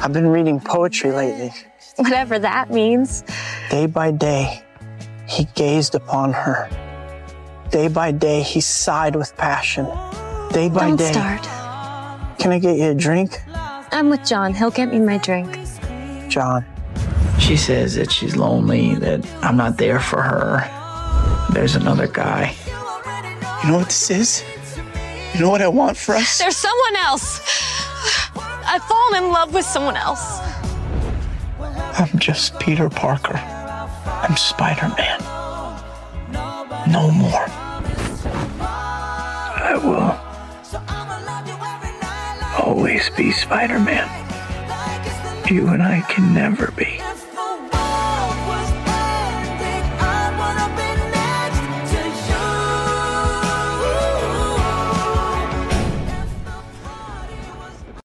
I've been reading poetry lately. Whatever that means. Day by day, he gazed upon her. Day by day, he sighed with passion. Day by day. Don't start. Can I get you a drink? I'm with John. He'll get me my drink. John. She says that she's lonely, that I'm not there for her. There's another guy. You know what this is? You know what I want for us? There's someone else. I've fallen in love with someone else. I'm just Peter Parker. I'm Spider-Man. No more. I will always be Spider-Man. You and I can never be.